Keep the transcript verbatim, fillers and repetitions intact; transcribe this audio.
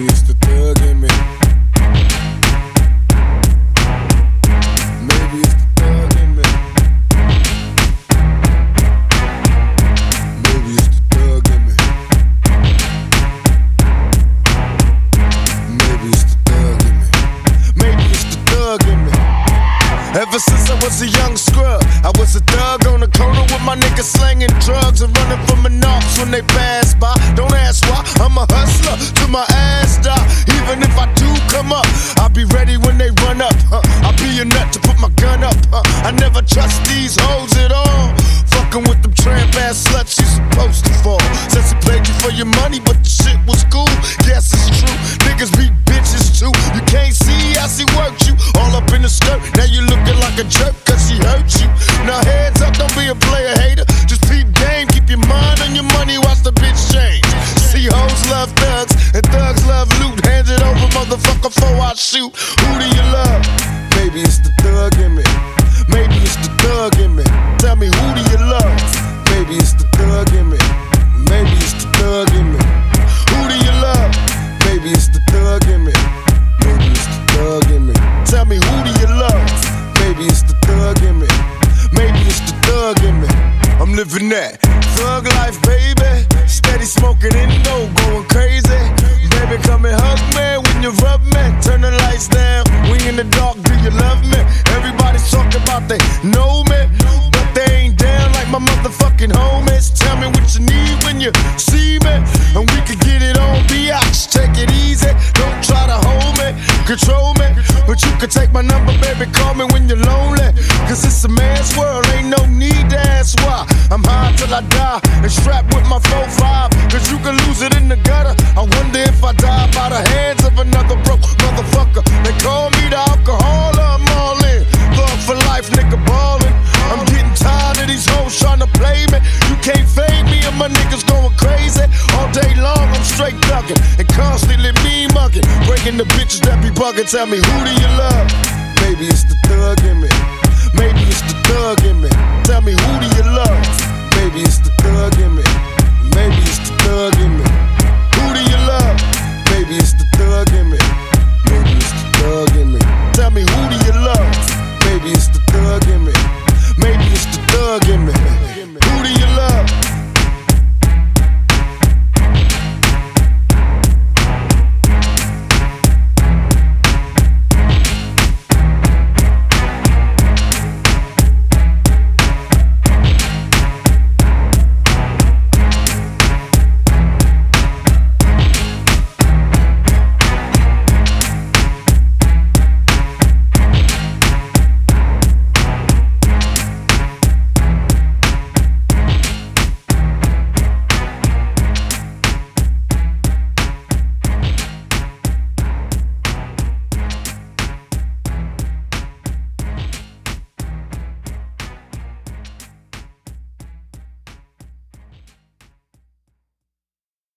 Maybe it's the thug in me. Maybe it's the thug in me. Maybe it's the thug in me. Maybe it's the thug in me. Maybe it's the thug in me. Ever since I was a young scrub, I was a thug on the corner with my niggas slanging drugs and running from the knocks when they pass by. Don't ask why, I'm a hustler till my ass die. Even if I do come up, I'll be ready when they run up. Huh? I'll be a nut to put my gun up. Huh? I never trust these hoes at all. Fucking with them tramp ass sluts, you supposed to fall. Says he played you for your money, but the shit was cool. Yes, it's true. Niggas beat bitches too. You can't see how she worked you all up in the skirt. Now you looking like a jerk cause she hurt you. Now heads up, don't be a player hater. Just peep game, keep your mind on your money, watch the bitch change. See hoes love thugs and thugs love loot. Hands it over, motherfucker, before I shoot. Who do you love? Maybe it's the thug in me. Maybe it's the thug in me. Tell me, who do you love? Maybe it's the thug in me. Maybe it's the thug in me. Who do you love? Maybe it's the thug in me. Maybe it's the thug in me. Tell me, who do you love? Maybe it's the thug in me. Maybe it's the thug in me. I'm living that thug life, baby. Steady smoking Indo, going crazy. Baby, come and hug me when you rub me. Turn the lights down. We in the dark, do you love me? Everybody's talking about they know me, but they ain't down like my motherfucking homies. Tell me what you need when you see me, and we can get it on. Biatch, take it easy. Don't try to hold me, control me, but you can take my number, baby. Call me when you're lonely, cause it's a man's world. Ain't no need to ask why. I'm high till I die and strapped with my four five, cause you can lose it in the gutter. I wonder if I die by the hands of another broke motherfucker. They call me the alcohol, I'm all in. Thug for life, nigga ballin'. I'm getting tired of these hoes trying to play me. You can't fade me and my niggas going crazy. All day long I'm straight thuggin' and constantly mean muggin', breaking the bitches that be buggin'. Tell me, who do you love? Maybe it's the thug in me. Maybe it's the thug in me. Tell me, who do you love? Maybe it's the thug in me. Maybe it's the thug in me.